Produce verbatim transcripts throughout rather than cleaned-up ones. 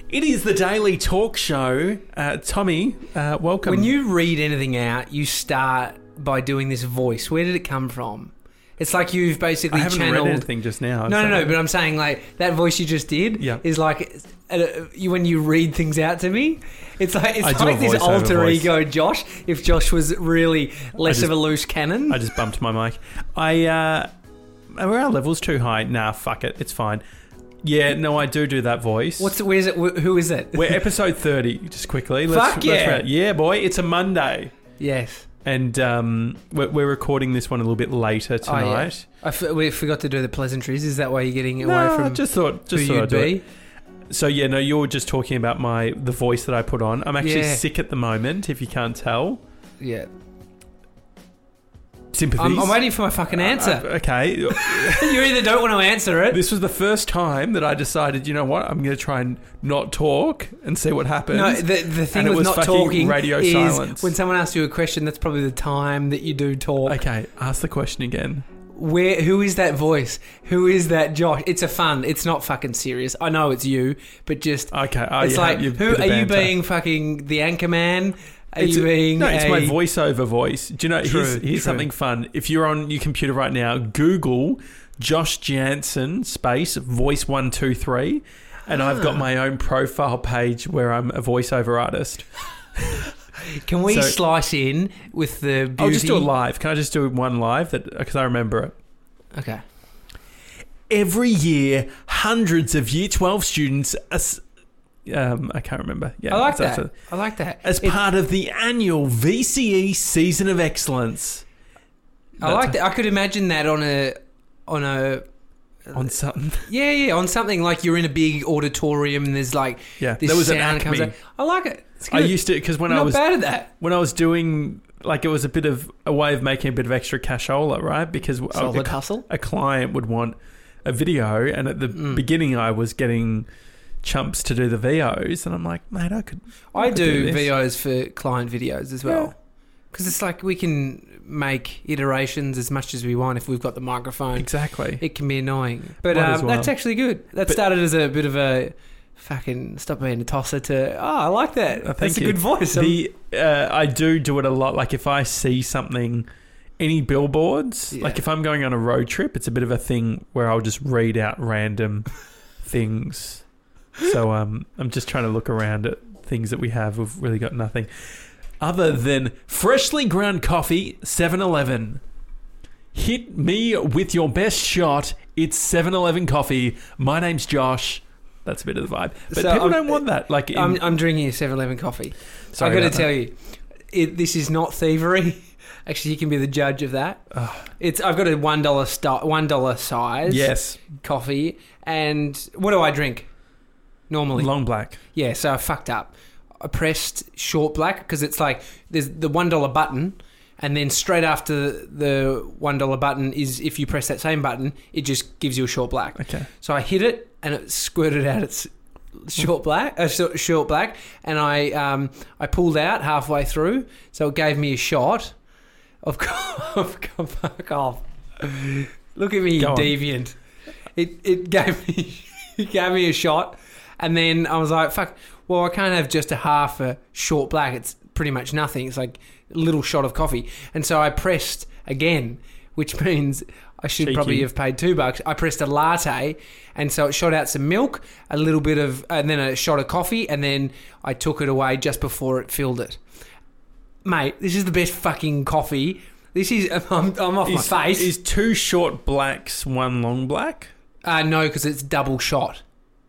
It is the Daily Talk Show. Uh, Tommy, uh, welcome. When you read anything out, you start by doing this voice. Where did it come from? It's like you've basically I haven't channeled... read anything just now. No, so. no, no, but I'm saying like that voice you just did yeah. is like uh, you, when you read things out to me. It's like it's I like this alter voice. ego Josh. If Josh was really less just, of a loose cannon. I just bumped my mic. I uh, were our levels too high? Nah, fuck it. It's fine. Yeah, no, I do do that voice. What's where's it? Who is it? We're episode thirty. Just quickly. Let's, Fuck yeah, let's yeah, boy. It's a Monday. Yes. And um, we're, we're recording this one a little bit later tonight. Oh, yeah. I f- we forgot to do the pleasantries. Is that why you're getting away no, from? Just thought, just who thought you'd I'd do be? It. So yeah, no, you're just talking about my the voice that I put on. I'm actually Yeah. sick at the moment. If you can't tell. Yeah. Sympathies. I'm, I'm waiting for my fucking answer. Uh, okay. You either don't want to answer it. This was the first time that I decided, you know what, I'm going to try and not talk and see what happens. No, the, the thing And it with was not fucking talking radio is silence. when someone asks you a question, that's probably the time that you do talk. Okay, ask the question again. Where? Who is that voice? Who is that Josh? It's a fun. It's not fucking serious. I know it's you, but just Okay, oh, it's you like have, you've who bit are of you banter. being? Fucking the anchor man? Are It's you a- being? No, it's a, my voiceover voice. Do you know? True, here's here's true. something fun. If you're on your computer right now, Google Josh Jansen space voice one two three, and I've got my own profile page where I'm a voiceover artist. Can we So- slice in with the beauty? I'll just do a live. Can I just do one live? That because I remember it. Okay. Every year, hundreds of Year twelve students. As, um, I can't remember. Yeah, I like that's that. it. I like that. As It- part of the annual V C E Season of Excellence. I like that. I could imagine that on a on a On something. yeah yeah on something like you're in a big auditorium and there's like Yeah, this there was an sound comes Acme. out. I like it. It's I good. used to because when You're I not was bad at that. when I was doing like it was a bit of a way of making a bit of extra cashola, right? Because a, Solid a, hustle. a client would want a video, and at the Mm. beginning, I was getting chumps to do the V Os, and I'm like, mate, I could. I, could do, this. V Os for client videos as well. Because it's like we can make iterations as much as we want if we've got the microphone. Exactly. It can be annoying. But Might um, as well. that's actually good. That But- started as a bit of a fucking stop being a tosser to, oh, I like that. Uh, That's thank a you. good voice. The uh, I do do it a lot. Like if I see something, any billboards. Yeah. Like if I'm going on a road trip, it's a bit of a thing where I'll just read out random things. So um, I'm just trying to look around at things that we have. We've really got nothing other than freshly ground coffee. seven eleven. Hit me with your best shot. It's seven eleven coffee. My name's Josh. That's a bit of the vibe. But So, people um, don't want that. Like in, I'm, I'm drinking a seven eleven coffee. Sorry I got to about tell that. you, it, this is not thievery. Actually, you can be the judge of that. Ugh. It's I've got a one dollar star, one dollar size. Yes. Coffee, and what do I drink normally? Long black. Yeah, so I fucked up. I pressed short black because it's like there's the one dollar button, and then straight after the one dollar button is if you press that same button, it just gives you a short black. Okay. So I hit it, and it squirted out its short black, uh, short short black, and I um I pulled out halfway through, so it gave me a shot. Of course, fuck off. Look at me, you Go on. deviant. It it gave me it gave me a shot, and then I was like, fuck. Well, I can't have just a half a short black. It's pretty much nothing. It's like a little shot of coffee, and so I pressed again, which means I should Cheeky. probably have paid two bucks. I pressed a latte, and so it shot out some milk, a little bit of, and then a shot of coffee, and then I took it away just before it filled it. Mate, this is the best fucking coffee. This is, I'm, I'm off Is, my face. is two short blacks one long black? Uh, no, because it's double shot.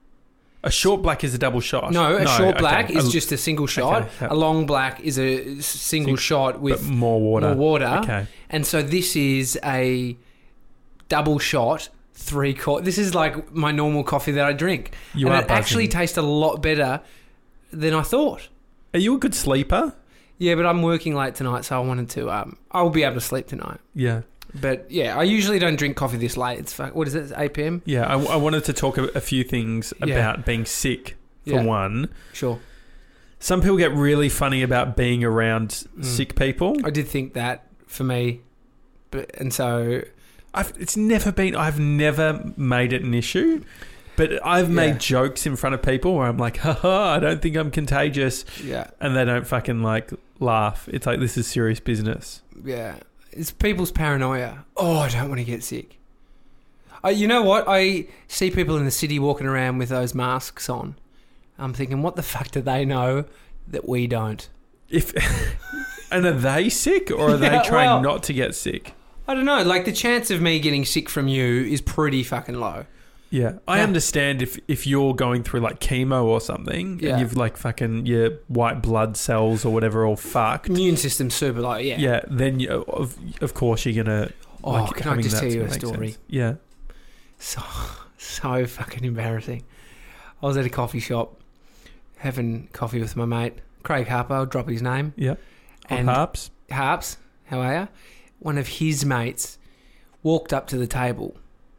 A short black is a double shot. No, a short okay. black is A- just a single shot. Okay, yeah. A long black is a s- single Sing- shot with but more water. more water. Okay. And so this is a double shot, three quart. This is like my normal coffee that I drink. You and are it actually buzzing. tastes a lot better than I thought. Are you a good sleeper? Yeah, but I'm working late tonight, so I wanted to. Um, I'll be able to sleep tonight. Yeah. But yeah, I usually don't drink coffee this late. It's fuck- what is it? It's eight p.m. Yeah, I, I wanted to talk a, a few things Yeah. about being sick, for Yeah. one. Sure. Some people get really funny about being around Mm. sick people. I did think that for me, but and so I've, it's never been... I've never made it an issue. But I've made Yeah. jokes in front of people where I'm like, haha, I don't think I'm contagious. Yeah. And they don't fucking like laugh. It's like, this is serious business. Yeah. It's people's paranoia. Oh, I don't want to get sick. Uh, you know what? I see people in the city walking around with those masks on. I'm thinking, what the fuck do they know that we don't? If And are they sick or are Yeah, they trying well- not to get sick? I don't know. Like, the chance of me getting sick from you is pretty fucking low. Yeah. I Yeah. understand if, if you're going through like chemo or something Yeah. and you've like fucking your white blood cells or whatever all fucked. Immune system super low, yeah. Yeah, then you, of of course you're gonna. Oh, like, can I having just that's tell you gonna a make story? sense. Yeah. So, so fucking embarrassing. I was at a coffee shop having coffee with my mate, Craig Harper, I'll drop his name. Yeah. And Harps. Harps, how are you? One of his mates walked up to the table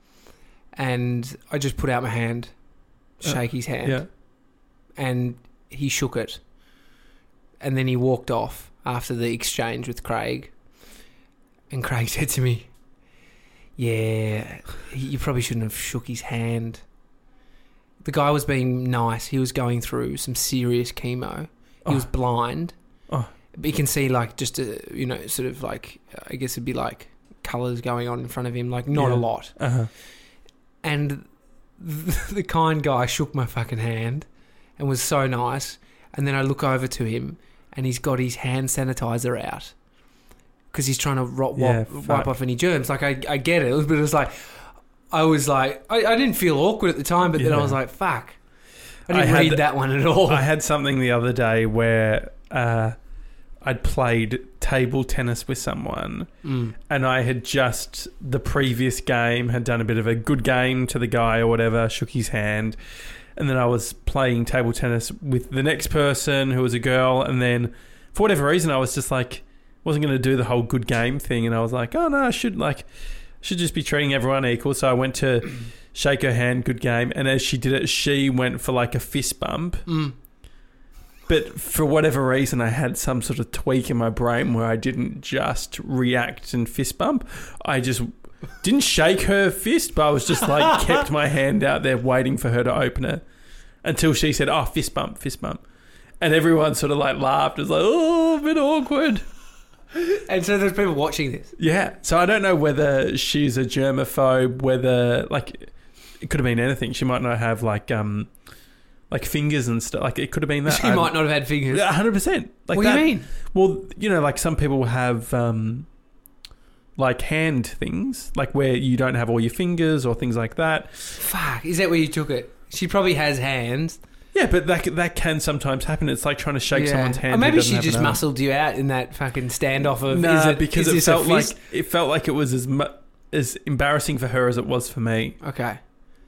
and I just put out my hand, shake his hand, Yeah. and he shook it. And then he walked off after the exchange with Craig. And Craig said to me, yeah, he- you probably shouldn't have shook his hand. The guy was being nice. He was going through some serious chemo. He Oh. was blind. Oh. But you can see, like, just, a, you know, sort of like, I guess it'd be like colours going on in front of him, like, not Yeah. a lot. Uh-huh. And the, the kind guy shook my fucking hand and was so nice. And then I look over to him and he's got his hand sanitizer out because he's trying to ro- Yeah, wipe, fuck. wipe off any germs. Like, I, I get it, but it was like, I was like, I, I didn't feel awkward at the time, but then I Yeah. was like, fuck. I I didn't had- read that one at all. I had something the other day where uh, I'd played table tennis with someone Mm. and I had just, the previous game, had done a bit of a good game to the guy or whatever, shook his hand. And then I was playing table tennis with the next person who was a girl. And then for whatever reason, I was just like, wasn't going to do the whole good game thing. And I was like, oh no, I should like, should just be treating everyone equal. So I went to shake her hand, good game. And as she did it, she went for like a fist bump. Mm. But for whatever reason, I had some sort of tweak in my brain where I didn't just react and fist bump. I just didn't shake her fist, but I was just like kept my hand out there waiting for her to open it until she said, oh, fist bump, fist bump. And everyone sort of like laughed. It was like, oh, a bit awkward. And so there's people watching this. Yeah. So I don't know whether she's a germaphobe, whether like it could have been anything. She might not have like um like fingers and stuff. Like it could have been that. She might not have had fingers. Yeah, one hundred percent. Like what that. do you mean? Well, you know, like some people have um like hand things, like where you don't have all your fingers or things like that. Fuck. Is that where you took it? She probably has hands. Yeah, but that that can sometimes happen. It's like trying to shake Yeah. someone's hand. Or who maybe doesn't she have just an arm. muscled you out in that fucking standoff of. Nah, is it, because is it this a felt like fist? it felt like it was as mu- as embarrassing for her as it was for me. Okay.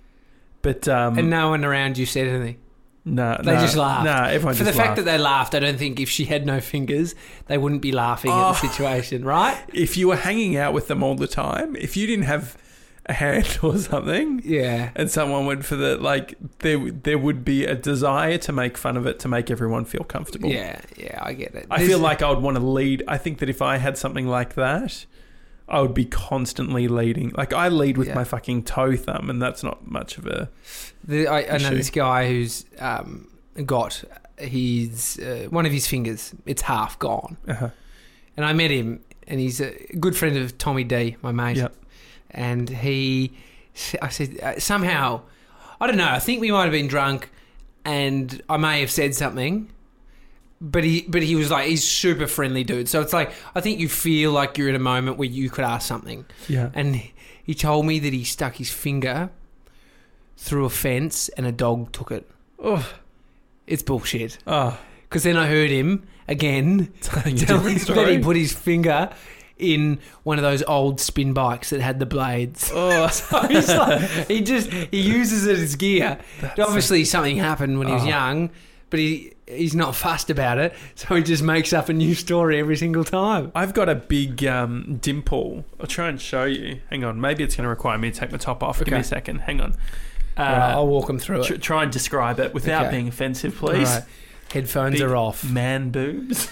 But um, And no one around you said anything. nah, They nah, just laughed. Nah, everyone For just the fact laughed. that they laughed, I don't think if she had no fingers, they wouldn't be laughing Oh. at the situation, right? If you were hanging out with them all the time, if you didn't have a hand or something, Yeah. and someone went for the like, there there would be a desire to make fun of it to make everyone feel comfortable. Yeah, yeah, I get it. I There's- feel like I would want to lead. I think that if I had something like that, I would be constantly leading. Like I lead with Yeah. my fucking toe thumb, and that's not much of a. The, I, I know issue. this guy who's um, got his uh, one of his fingers. It's half gone, Uh-huh. and I met him, and he's a good friend of Tommy D, my mate. Yep. And he, I said uh, somehow, I don't know. I think we might have been drunk, and I may have said something. But he, but he was like, he's super friendly dude. So it's like, I think you feel like you're in a moment where you could ask something. Yeah. And he told me that he stuck his finger through a fence and a dog took it. Oh. It's bullshit. Oh. Because then I heard him again Telling a telling different that he story. put his finger in one of those old spin bikes that had the blades. Oh. So he's like, he just he uses it as gear. That's Obviously, something happened when he was Oh. young, but he he's not fussed about it. So he just makes up a new story every single time. I've got a big um, dimple. I'll try and show you. Hang on. Maybe it's going to require me to take my top off. Give me Okay. a second. Hang on. Uh, All right, I'll walk him through tr- it. try and describe it without Okay. being offensive, All please. right. Headphones Big are off. Man boobs.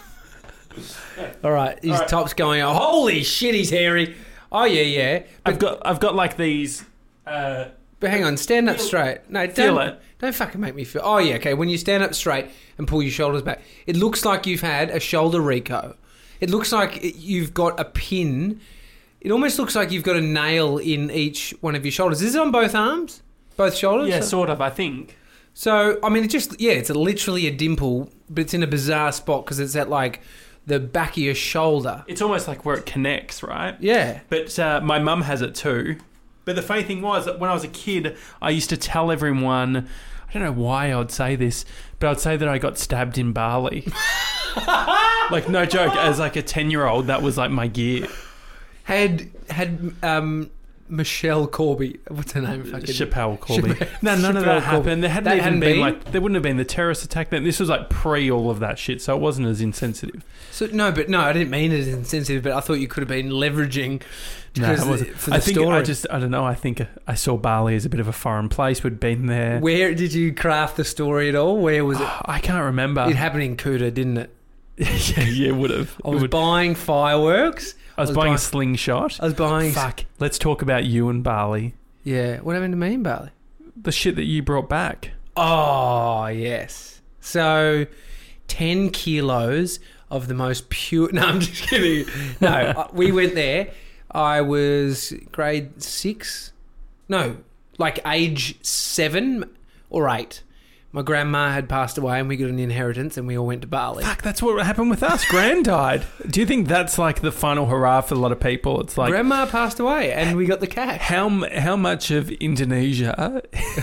All right, his All right. top's going on. Holy shit, he's hairy. Oh yeah, yeah. I've got I've got like these uh, But hang on, stand up straight. No, Feel don't, it. don't fucking make me feel... Oh, yeah, okay. When you stand up straight and pull your shoulders back, it looks like you've had a shoulder reco. It looks like it, you've got a pin. It almost looks like you've got a nail in each one of your shoulders. Is it on both arms? Both shoulders? Yeah, sort of, I think. So, I mean, it just... Yeah, it's a, literally a dimple, but it's in a bizarre spot because it's at, like, the back of your shoulder. It's almost like where it connects, right? Yeah. But uh, my mum has it too. But the funny thing was that when I was a kid, I used to tell everyone... I don't know why I'd say this, but I'd say that I got stabbed in Bali. Like, no joke. As like a ten-year-old, that was like my gear. Had had um, Michelle Corby, what's her name? Fucking Chappelle Corby. Chappelle- No, none of Chappelle that Corby. happened. There hadn't That even hadn't been, been? like there wouldn't have been the terrorist attack then. This was like pre all of that shit, so it wasn't as insensitive. So no, but no, I didn't mean it as insensitive. But I thought you could have been leveraging. No, because it wasn't. for the I think story. I just I don't know. I think I saw Bali as a bit of a foreign place. We'd been there. Where did you craft the story at all? Where was it? I can't remember. It happened in Kuta, didn't it? yeah, yeah, it would have. I was buying fireworks. I was, I was buying buying- a slingshot. I was buying. Fuck. Let's talk about you and Bali. Yeah. What happened to me in Bali? The shit that you brought back. Oh yes. So, ten kilos of the most pure. No, I'm just kidding. No, uh, we went there. I was grade six. No, like age seven or eight. My grandma had passed away and we got an inheritance and we all went to Bali. Fuck, that's what happened with us. Gran died. Do you think that's like the final hurrah for a lot of people? It's like Grandma passed away and we got the cash. how m- how much of Indonesia,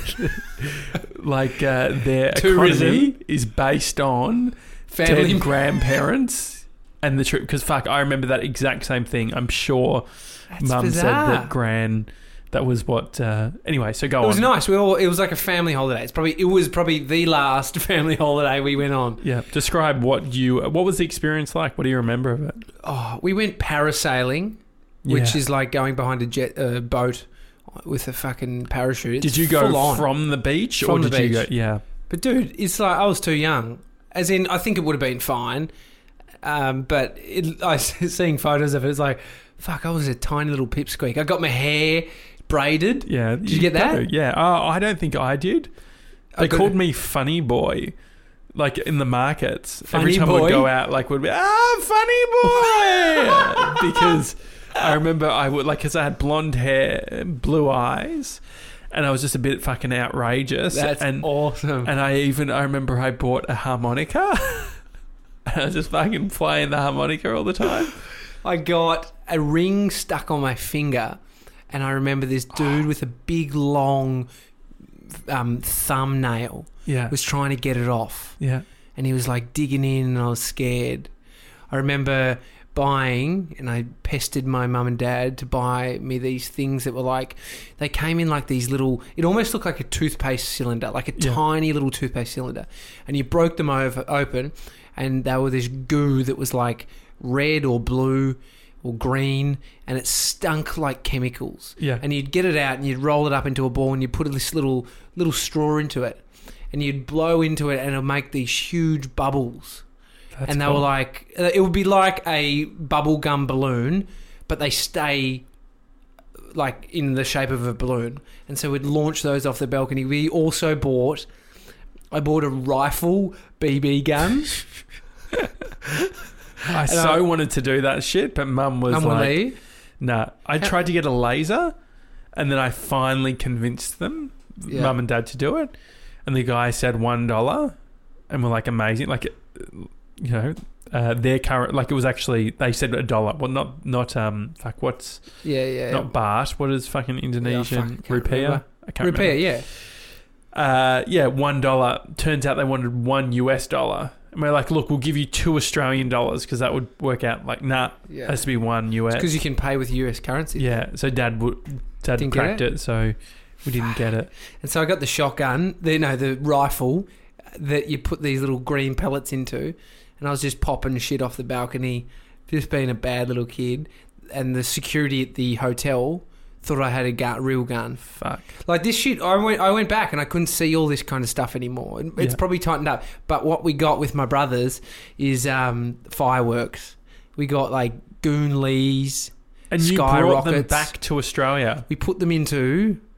like uh, their Tourism. economy, is based on Family dead grandparents and the trip? Because fuck, I remember that exact same thing. I'm sure That's Mum said bizarre. that Gran. That was what. Uh, anyway, so go It was on. nice. We all. It was like a family holiday. It's probably. It was probably the last family holiday we went on. Yeah, describe what you. What was the experience like? What do you remember of it? Oh, we went parasailing, which Yeah. is like going behind a jet uh, boat with a fucking parachute. It's Did you go full on. from the beach From or the did you beach. go? Yeah. But dude, it's like I was too young. As in, I think it would have been fine. Um, but it, I seeing photos of it, it's like, fuck, I was a tiny little pipsqueak. I got my hair braided. Yeah. Did you get that? go. Yeah. Oh, I don't think I did. I They got called it. me Funny Boy, like in the markets. Funny Every time boy? we'd go out, like would be ah Funny Boy because I remember I would like because I had blonde hair, and blue eyes, and I was just a bit fucking outrageous. That's and awesome. and I even I remember I bought a harmonica. And I was just fucking playing the harmonica all the time. I got a ring stuck on my finger, and I remember this dude with a big long um, thumbnail Yeah. was trying to get it off, Yeah. and he was like digging in, and I was scared. I remember buying, and I pestered my mum and dad to buy me these things that were like, they came in like these little, it almost looked like a toothpaste cylinder, like a Yeah. tiny little toothpaste cylinder, and you broke them over open, and they were this goo that was like red or blue or green, and it stunk like chemicals. Yeah. And you'd get it out and you'd roll it up into a ball, and you'd put this little little straw into it, and you'd blow into it, and it'll make these huge bubbles. That's and they cool. were like, it would be like a bubble gum balloon, but they stay like in the shape of a balloon. And so we'd launch those off the balcony. We also bought, I bought a rifle B B gun. I so I- wanted to do that shit, but Mum was Mum will like, leave. "Nah." I How- tried to get a laser, and then I finally convinced them, Yeah. Mum and Dad, to do it. And the guy said one dollar, and we're like, "Amazing!" Like, you know, uh, their current like it was actually they said a dollar. Well, not not um fuck what's Yeah, yeah. not baht. What is fucking Indonesian fuck, I can't rupiah? remember. I can't Repair, remember. yeah. Uh, yeah, one dollar. Turns out they wanted one U S dollar. And we're like, look, we'll give you two Australian dollars because that would work out. Like, nah, Yeah. it has to be one U S. Because you can pay with U S currency. Yeah, so Dad would Dad Didn't get cracked it? so we didn't get it. And so I got the shotgun, the no, the rifle that you put these little green pellets into, and I was just popping shit off the balcony, just being a bad little kid. And the security at the hotel thought I had a gun, real gun. Fuck. Like this shit, I went, I went back and I couldn't see all this kind of stuff anymore. It- It's Yeah. probably tightened up. But what we got with my brothers is um, fireworks. We got like Goon Lees. And you Sky brought them rockets. back to Australia. We put them into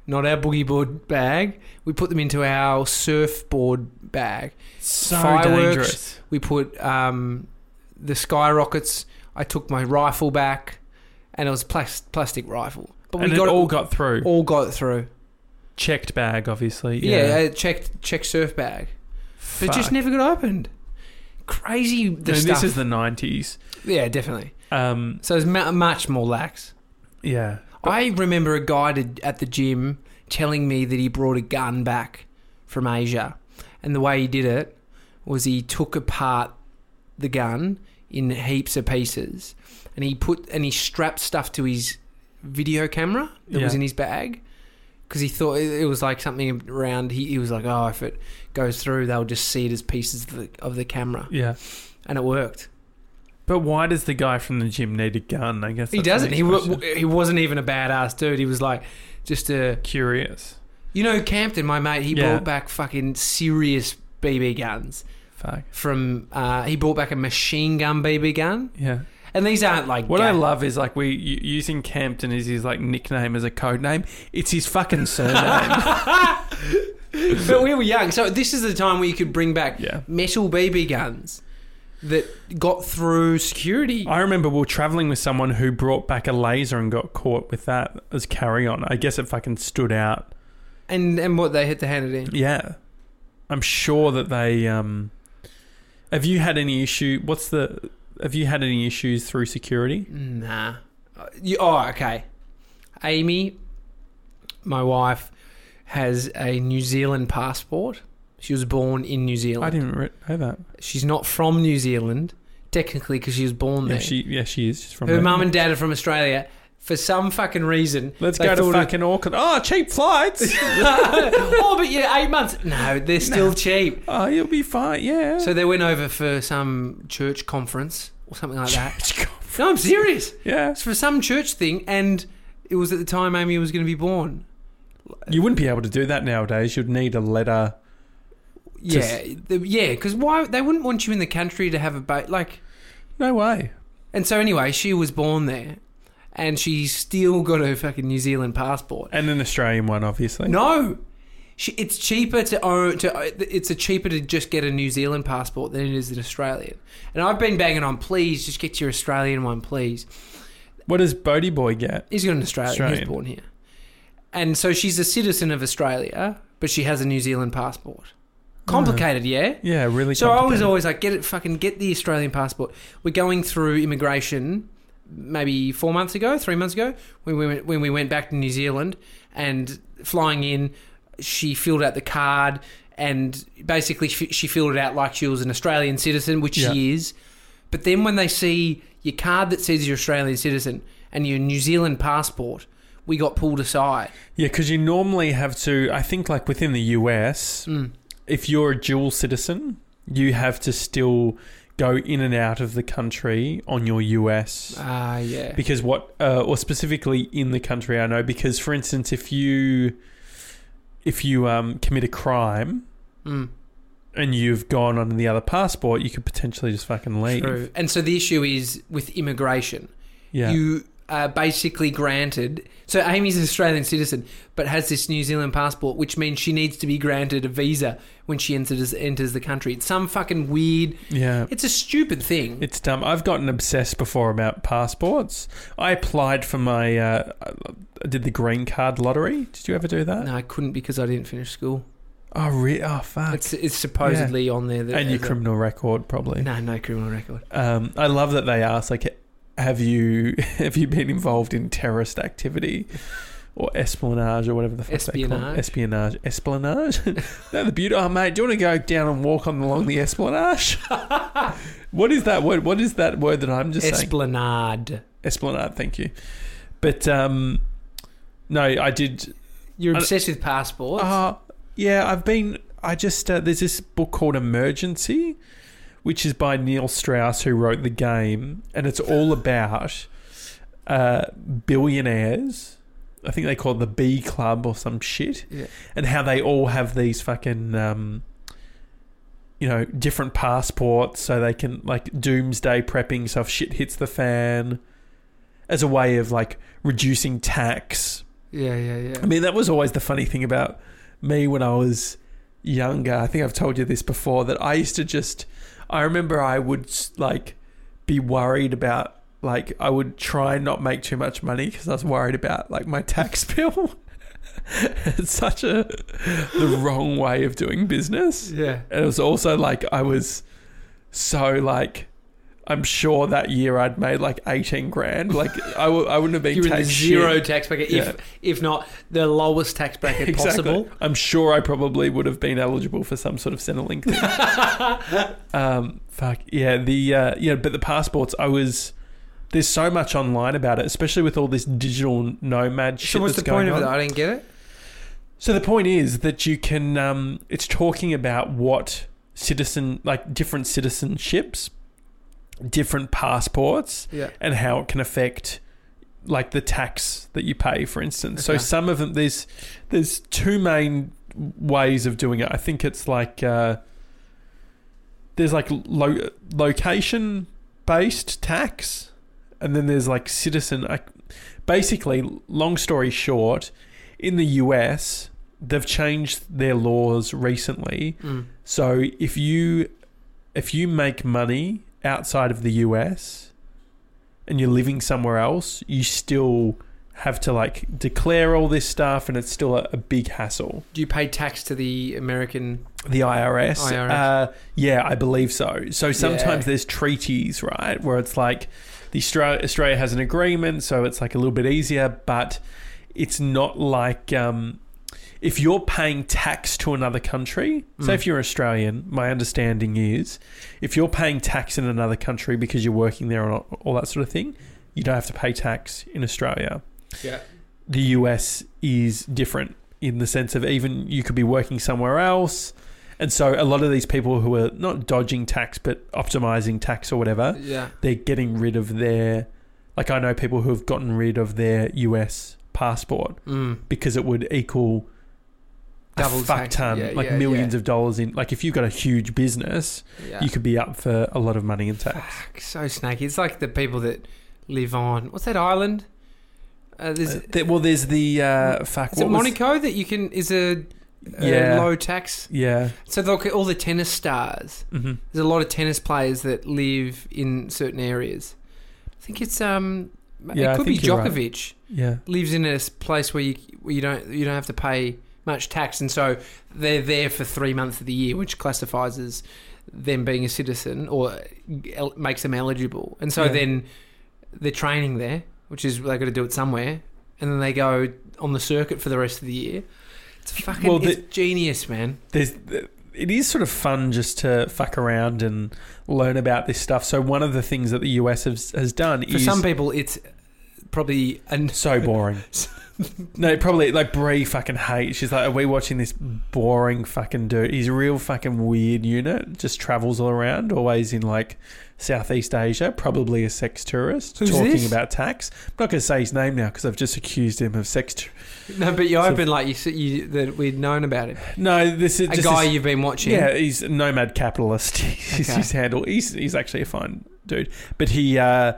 not our boogie board bag. We put them into our surfboard bag. So Fireworks. dangerous. We put um, the skyrockets. I took my rifle back, and it was a plas- plastic rifle. But And we it got all got through. all got through. Checked bag, obviously. Yeah, Yeah. I checked checked surf bag, but it just Fuck. never got opened. Crazy. The No, stuff. this is the nineties. Yeah, definitely. Um, So it's ma- much more lax. yeah. I remember a guy to, at the gym telling me that he brought a gun back from Asia, and the way he did it was he took apart the gun in heaps of pieces, and he put and he strapped stuff to his video camera that was Yeah. in his bag, because he thought it it was like something around. He, he was like, oh, if it goes through, they'll just see it as pieces of the, of the camera, Yeah. and it worked. But why does the guy from the gym need a gun? I guess He that's the doesn't. next He wa- question. he wasn't even a badass dude. He was like just a. Curious. You know, Campton, my mate, he Yeah. brought back fucking serious B B guns Fuck. from. Uh, he brought back a machine gun B B gun, Yeah. and these aren't like. What I ga- love is like we u- using Campton as his like nickname as a code name. It's his fucking surname. But we were young, so this is the time where you could bring back Yeah. metal B B guns that got through security. I remember we were traveling with someone who brought back a laser and got caught with that as carry on. I guess it fucking stood out. And and what they had to hand it in. Yeah. I'm sure that they um have you had any issue what's the have you had any issues through security? Nah. Uh, You, oh, okay. Amy, my wife, has a New Zealand passport. She was born in New Zealand. I didn't re- know that. She's not from New Zealand, technically, because she was born Yeah, there. she yeah, she is. She's from Her there. mum and dad are from Australia. For some fucking reason, Let's they go to thought fucking Auckland. Oh, cheap flights. It, oh, but yeah, eight months. No, they're still cheap. Oh, you'll be fine. Yeah. So they went over for some church conference or something like that. No, I'm serious. yeah. It's for some church thing, and it was at the time Amy was going to be born. You wouldn't be able to do that nowadays. You'd need a letter. Yeah, the, yeah, because why they wouldn't want you in the country to have a ba- like. No way. And so anyway, she was born there, and she's still got her fucking New Zealand passport. And an Australian one, obviously. No, she, it's cheaper to own. To it's a cheaper to just get a New Zealand passport than it is an Australian. And I've been banging on, please just get your Australian one, please. What does Bodie Boy get? He's got an Australian. Australian. He was born here, and so she's a citizen of Australia, but she has a New Zealand passport. Complicated, yeah. Yeah, really So I was complicated. always like, get it, fucking get the Australian passport. We're going through immigration, maybe four months ago, three months ago, when we went, when we went back to New Zealand, and flying in, she filled out the card, and basically she she filled it out like she was an Australian citizen, which Yeah. she is. But then when they see your card that says you're Australian citizen and your New Zealand passport, we got pulled aside. Yeah, because you normally have to, I think like within the U S, Mm. if you're a dual citizen, you have to still go in and out of the country on your U S. Ah, yeah. Because what, uh, or specifically in the country, I know, because for instance, if you, if you um, commit a crime Mm. and you've gone on the other passport, you could potentially just fucking leave. True. And so the issue is with immigration. Yeah. You are basically granted. So Amy's an Australian citizen, but has this New Zealand passport, which means she needs to be granted a visa when she enters enters the country. It's some fucking weird. yeah. It's a stupid thing. It's dumb. I've gotten obsessed before about passports. I applied for my, uh, I did the green card lottery. Did you ever do that? No, I couldn't because I didn't finish school. Oh, re- oh fuck. It's it's supposedly on there. That and your as a- criminal record, probably. No, no criminal record. Um, I love that they ask, like, have you have you been involved in terrorist activity or espionage or whatever the fuck they call it? Espionage. Espionage. Espionage. No, the beauty. Oh, mate, do you want to go down and walk on along the esplanade? What is that word? What is that word that I'm just saying? Esplanade. Esplanade. Thank you. But um, no, I did. You're I- obsessed with passports. Uh, yeah, I've been. I just uh, there's this book called Emergency, which is by Neil Strauss, who wrote The Game, and it's all about uh, billionaires. I think they call it the B Club or some shit, Yeah. and how they all have these fucking, um, you know, different passports, so they can like doomsday prepping. So if shit hits the fan, as a way of like reducing tax Yeah, yeah, yeah. I mean, that was always the funny thing about me when I was younger. I think I've told you this before, that I used to just, I remember I would like be worried about, like I would try and not make too much money because I was worried about like my tax bill. It's such a, the wrong way of doing business. Yeah. And it was also like, I was so like, I'm sure that year I'd made like eighteen grand. Like I, w- I wouldn't have been You were in the taxed zero shit. tax bracket, Yeah. if if not the lowest tax bracket Exactly. possible. I'm sure I probably would have been eligible for some sort of Centrelink thing. um, fuck yeah, the uh, yeah, but the passports, I was. There's so much online about it, especially with all this digital nomad shit. So what's the that's point going of it? on. I didn't get it. So the point is that you can. Um, it's talking about what citizen, like different citizenships, different passports, Yeah. and how it can affect like the tax that you pay, for instance. So Okay. some of them, there's there's two main ways of doing it. I think it's like uh, there's like lo- location based tax, and then there's like citizen. Like, basically, long story short, in the U S they've changed their laws recently. Mm. So if you if you make money outside of the U S and you're living somewhere else, you still have to like declare all this stuff, and it's still a, a big hassle. Do you pay tax to the American? The I R S, I R S. Uh, yeah, I believe so. So sometimes Yeah. there's treaties, right, where it's like the Australia, Australia has an agreement, so it's like a little bit easier, but it's not like um, if you're paying tax to another country. Mm. Say if you're Australian, my understanding is if you're paying tax in another country because you're working there and all, all that sort of thing, you don't have to pay tax in Australia. Yeah. The U S is different in the sense of even you could be working somewhere else. And so a lot of these people who are not dodging tax but optimizing tax or whatever, Yeah. they're getting rid of their... Like I know people who have gotten rid of their U S passport Mm. because it would equal Double a fuck tax. ton, Yeah, like yeah, millions yeah. of dollars in... Like if you've got a huge business, Yeah. you could be up for a lot of money in tax. Fuck, so snaky. It's like the people that live on what's that island? Uh, there's, Uh, there- well, there's the... Uh, fuck, is what it was- Monaco that you can is a, a Yeah. low tax? Yeah. So look at all the tennis stars. hmm There's a lot of tennis players that live in certain areas. I think it's um, Yeah, I it could be think you're right. Djokovic Yeah. lives in a s- place where you where you don't you don't have to pay much tax, and so they're there for three months of the year, which classifies as them being a citizen or el- makes them eligible. And so Yeah. then they're training there, which is they got to do it somewhere, and then they go on the circuit for the rest of the year. It's fucking Well, the- it's genius, man. There's, it is sort of fun just to fuck around and learn about this stuff. So one of the things that the U S has, has done For is some people, it's probably an so boring. No, probably like Brie fucking hates. She's like, are we watching this boring fucking dude? He's a real fucking weird unit. Just travels all around, always in like Southeast Asia. Probably a sex tourist Who's talking this? about tax. I'm not going to say his name now because I've just accused him of sex. T- no, but you So- open like you, s- you that we'd known about him. no, this is A just guy this- you've been watching. Yeah, he's a nomad capitalist. He's Okay. his handle. He's he's actually a fine dude, but he uh,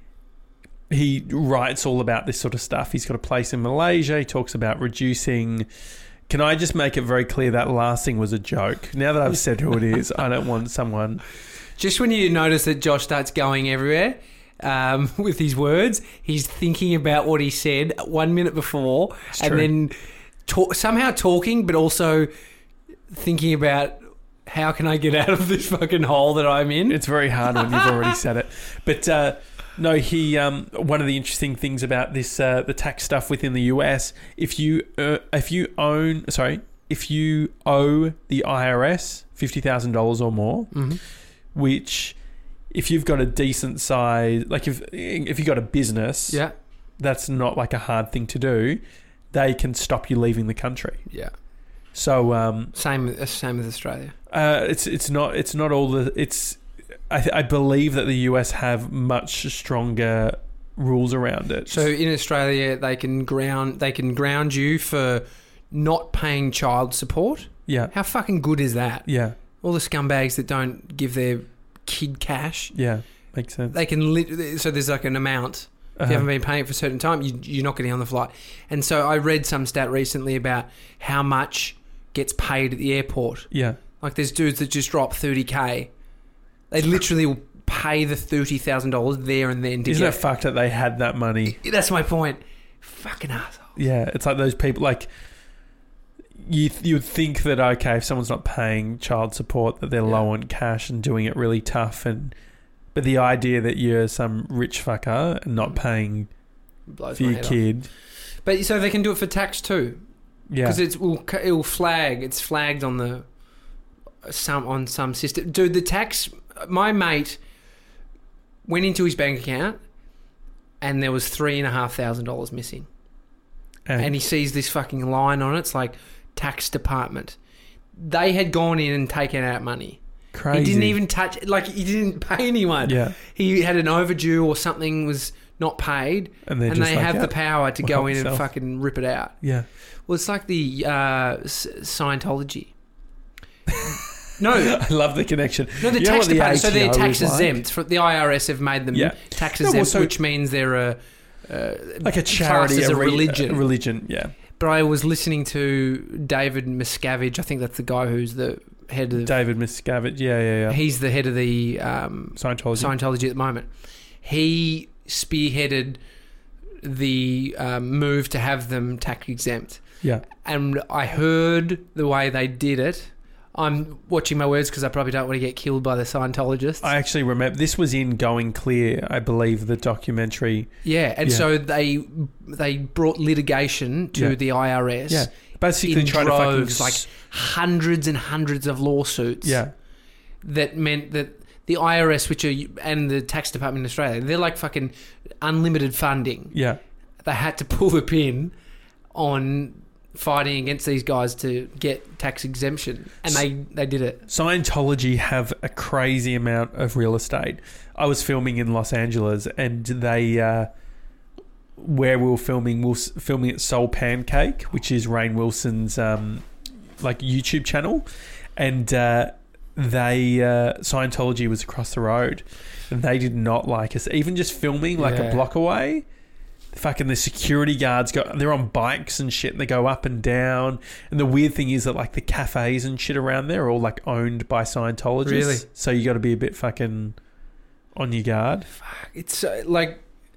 he writes all about this sort of stuff. He's got a place in Malaysia. He talks about reducing. Can I just make it very clear that last thing was a joke? Now that I've said who it is, I don't want someone. Just when you notice that Josh starts going everywhere um, with his words, he's thinking about what he said one minute before, It's and true. then talk, somehow talking, but also thinking about how can I get out of this fucking hole that I'm in. It's very hard when you've already said it. But uh, no, he. Um, one of the interesting things about this, uh, the tax stuff within the U S, if you uh, if you own, sorry, if you owe the I R S fifty thousand dollars or more, Mhm. which if you've got a decent size, like if if you've got a business, Yeah, that's not like a hard thing to do. They can stop you leaving the country. yeah. So um, Same, uh, same with Australia. uh, it's it's not it's not all the it's. I, th- I believe that the U S have much stronger rules around it. So in Australia, they can ground they can ground you for not paying child support. yeah, How fucking good is that? yeah, All the scumbags that don't give their kid cash. yeah, makes sense. They can lit- so there's like an amount If Uh-huh. you haven't been paying it for a certain time, you, you're not getting on the flight. And so I read some stat recently about how much gets paid at the airport. Yeah. Like there's dudes that just drop thirty K. They literally will pay the thirty thousand dollars there and then to Isn't get it fucked that they had that money? That's my point. Fucking asshole. Yeah, it's like those people, like, you you would think that, okay, if someone's not paying child support, that they're Yeah. low on cash and doing it really tough. And But the idea that you're some rich fucker and not paying Blows for my your head off. kid. But so they can do it for tax too. Yeah. Because it will it will flag. It's flagged on the some on some system. Dude, the tax. My mate went into his bank account, and there was three and a half thousand dollars missing. And, And he sees this fucking line on it. It's like tax department. They had gone in and taken out money. crazy. He didn't even touch. Like he didn't pay anyone. Yeah. He had an overdue or something was not paid, And, they're and just they like, have yeah, the power to well, go help in and yourself. fucking rip it out. Yeah. Well, it's like the uh, S- Scientology. No, I love the connection. no, the You know tax what the department. So they're A T O tax is like? exempt. For the I R S have made them Yeah. tax No, well, exempt, so- which means they're a uh, Like a classed charity, as a re- religion. A religion, yeah. But I was listening to David Miscavige. I think that's the guy who's the head of. David Miscavige, yeah, yeah, yeah. He's the head of the um, Scientology. Scientology at the moment. He spearheaded the um, move to have them tax exempt. yeah. And I heard the way they did it. I'm watching my words because I probably don't want to get killed by the Scientologists. I actually remember this was in Going Clear, I believe, the documentary. yeah, and Yeah. so they they brought litigation to Yeah. the I R S. Yeah. Basically in trying to fucking droves, like hundreds and hundreds of lawsuits. yeah. That meant that the I R S, which are and the tax department in Australia, they're like fucking unlimited funding. Yeah. They had to pull the pin on fighting against these guys to get tax exemption, and they, they did it. Scientology have a crazy amount of real estate. I was filming in Los Angeles, and they, uh, where we were filming, we were s- filming at Soul Pancake, which is Rainn Wilson's um, like YouTube channel, and uh, they uh, Scientology was across the road, and they did not like us. Even just filming like Yeah. a block away. Fucking the security guards go, they're on bikes and shit, and they go up and down. And the weird thing is that like the cafes and shit around there are all like owned by Scientologists. Really? So you got to be a bit fucking on your guard. It's uh, like,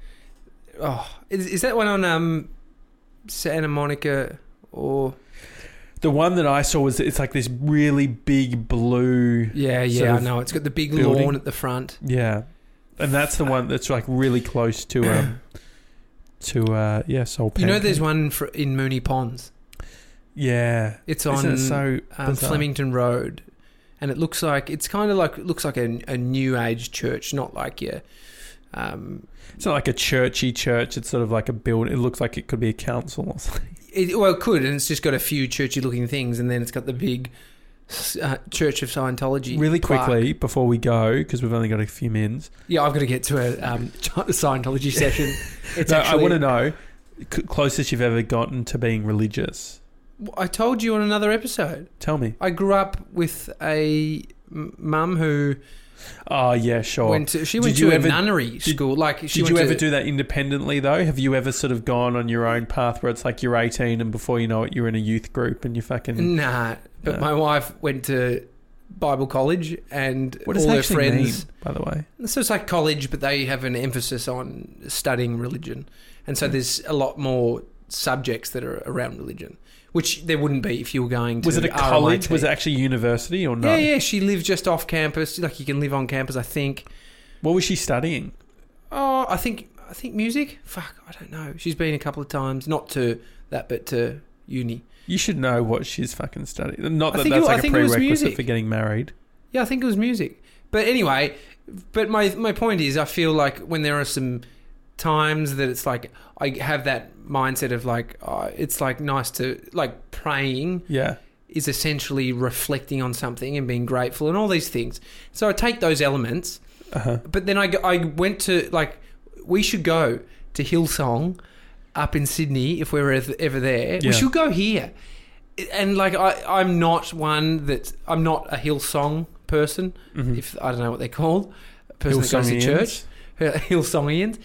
oh, is, is that one on um, Santa Monica or? The one that I saw was it's like this really big blue, Yeah, sort yeah, I of know. It's got the big building. lawn at the front. yeah, and that's the one that's like really close to um to uh yeah Soul Pancake. You know, there's one for, in Mooney Ponds. yeah, It's Isn't on it so um, bizarre? Flemington Road, and it looks like it's kind of like it looks like a, a new age church, not like your. Um, It's not like a churchy church. It's sort of like a building. It looks like it could be a council or something. it, well, it could, and it's just got a few churchy looking things, and then it's got the big uh, Church of Scientology. Really plaque. quickly before we go, because we've only got a few minutes. Yeah, I've got to get to a um, Scientology session. It's No, actually, I want to know c- closest you've ever gotten to being religious. I told you on another episode. Tell me. I grew up with a m- mum who Oh yeah, sure. went to. She Did went you to ever- a nunnery school. Like, she Did went you to, ever do that independently though? Have you ever sort of gone on your own path where it's like you're eighteen and before you know it you're in a youth group and you fucking Nah, but No. my wife went to Bible college, and what does all that her actually friends. mean, by the way? So it's like college, but they have an emphasis on studying religion, and Hmm. so there's a lot more subjects that are around religion, which there wouldn't be if you were going to. Was it a R M I T. college? Was it actually university or no? Yeah, yeah. She lived just off campus. Like, you can live on campus, I think. What was she studying? Oh, I think I think music. Fuck, I don't know. She's been a couple of times, not to that, but to uni. You should know what she's fucking studying. Not I that think that's it- I like a think it was prerequisite music. for getting married. Yeah, I think it was music. But anyway, but my my point is, I feel like when there are some times that it's like I have that mindset of like, oh, it's like nice to like praying Yeah. is essentially reflecting on something and being grateful and all these things. So I take those elements, Uh-huh. but then I go- I went to like we should go to Hillsong up in Sydney if we're ever ever there. Yeah. We should go here. And like I, I'm not one that I'm not a Hillsong person. Mhm. If I don't know what they're called, a person that goes to Hillsongians. church, Hillsongians.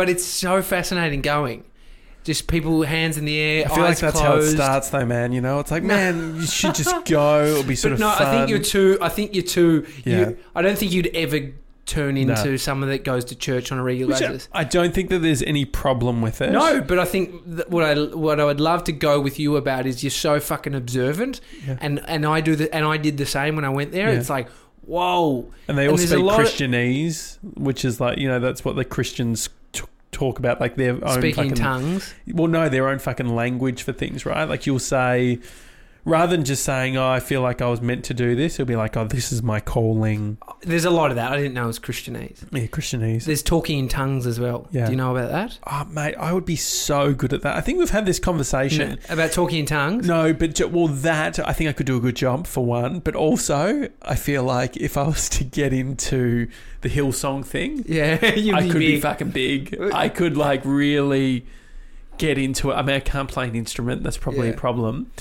but it's so fascinating going. Just people, hands in the air, I feel eyes like that's closed. how it starts, though, man. You know, it's like, man, you should just go. It'll be sort But of no, fun. I think you're too. I think you're too. Yeah. You, I don't think you'd ever turn into No. someone that goes to church on a regular Which I, basis. I don't think that there's any problem with it. No, but I think that what I what I would love to go with you about is you're so fucking observant, Yeah. and and I do the and I did the same when I went there. Yeah. It's like, whoa, And they all And there's a speak lot of- Christianese, which is like, you know, that's what the Christians t- talk about, like their own speaking fucking... in tongues. Well, no, their own fucking language for things, right? Like you'll say, rather than just saying, oh, I feel like I was meant to do this, it'll be like, oh, this is my calling. There's a lot of that. I didn't know it was Christianese. Yeah, Christianese. There's talking in tongues as well. Yeah. Do you know about that? Oh, mate, I would be so good at that. I think we've had this conversation. About talking in tongues? No, but ju- well, that I think I could do a good job for one. But also, I feel like if I was to get into the Hillsong thing, Yeah, you'd I be could be big. fucking big. I could like really get into it. I mean, I can't play an instrument. That's probably Yeah. a problem.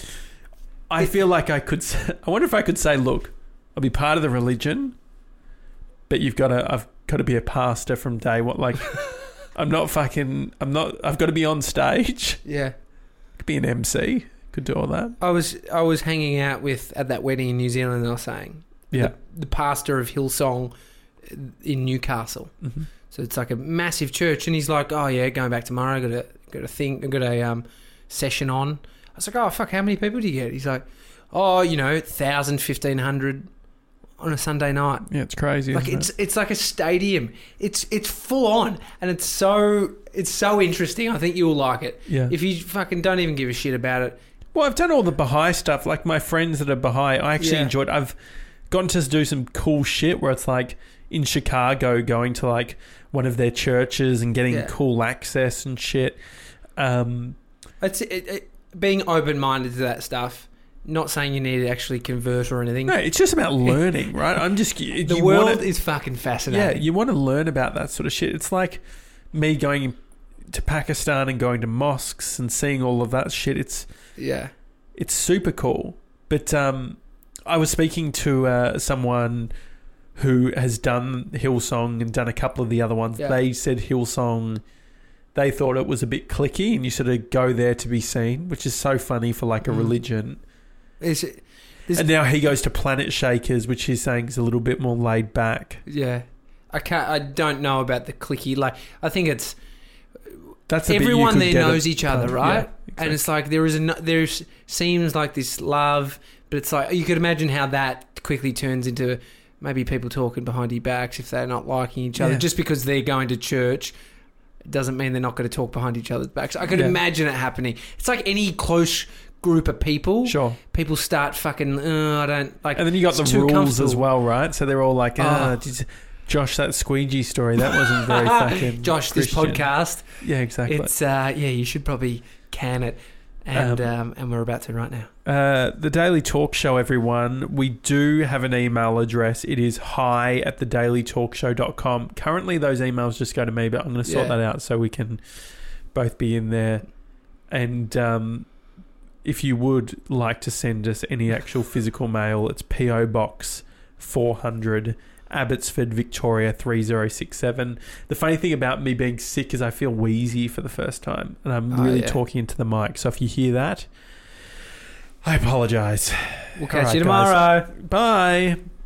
I feel like I could. s- I wonder if I could say, "Look, I'll be part of the religion, but you've got to. I've got to be a pastor from day one. Like, I'm not fucking. I'm not. I've got to be on stage. Yeah. Could be an M C. Could do all that. I was I was hanging out with at that wedding in New Zealand, and I was saying Yeah. the, the pastor of Hillsong in Newcastle. hmm So it's like a massive church, and he's like, "Oh yeah, going back tomorrow. I got a got a thing. I got a um, session on." I was like, "Oh fuck, how many people do you get?" He's like, "Oh, you know, thousand, fifteen hundred on a Sunday night." Yeah, it's crazy. Like isn't it's it? it's like a stadium. It's it's full on, and it's so it's so interesting. I think you'll like it. Yeah. If you fucking don't even give a shit about it. Well, I've done all the Baha'i stuff. Like my friends that are Baha'i, I actually Yeah. enjoyed. I've gotten to do some cool shit where it's like in Chicago, going to like one of their churches and getting Yeah. cool access and shit. Um, It's it, it, being open minded to that stuff. Not saying you need to actually convert or anything. no, it's just about learning, right? I'm just you the world wanna, is fucking yeah, fascinating. you want to learn about that sort of shit. It's like me going to Pakistan and going to mosques and seeing all of that shit. It's Yeah. it's super cool. But um, I was speaking to uh, someone who has done Hillsong and done a couple of the other ones. Yeah. They said Hillsong, they thought it was a bit clicky and you sort of go there to be seen, which is so funny for like a Mm. religion. Is it? Is, And now he goes to Planet Shakers, which he's saying is a little bit more laid back. yeah. I can't. I don't know about the clicky. Like I think it's That's the bit you everyone could there get knows at- each other, yeah, right? exactly. And it's like there is a no- there's seems like this love, but it's like you could imagine how that quickly turns into maybe people talking behind your backs if they're not liking each other. Yeah. Just because they're going to church doesn't mean they're not going to talk behind each other's backs. I could Yeah. imagine it happening. It's like any close group of people. Sure. People start fucking. Uh, I don't like. And then you got it's the too rules as comfortable. well, right? So they're all like, ah, Oh. did- Josh, that squeegee story, that wasn't very fucking Josh, this Christian. podcast. Yeah, exactly. It's uh, yeah. You should probably can it, and Um, um, and we're about to right now. Uh, the Daily Talk Show, everyone. We do have an email address. It is hi at the daily talk show dot com. Currently, those emails just go to me, but I'm going to sort Yeah. that out so we can both be in there. And um, if you would like to send us any actual physical mail, it's P O Box four hundred, Abbotsford, Victoria three zero six seven. The funny thing about me being sick is I feel wheezy for the first time, and I'm Oh, really yeah. talking into the mic. So if you hear that, I apologise. We'll All catch right, you guys. tomorrow. Bye.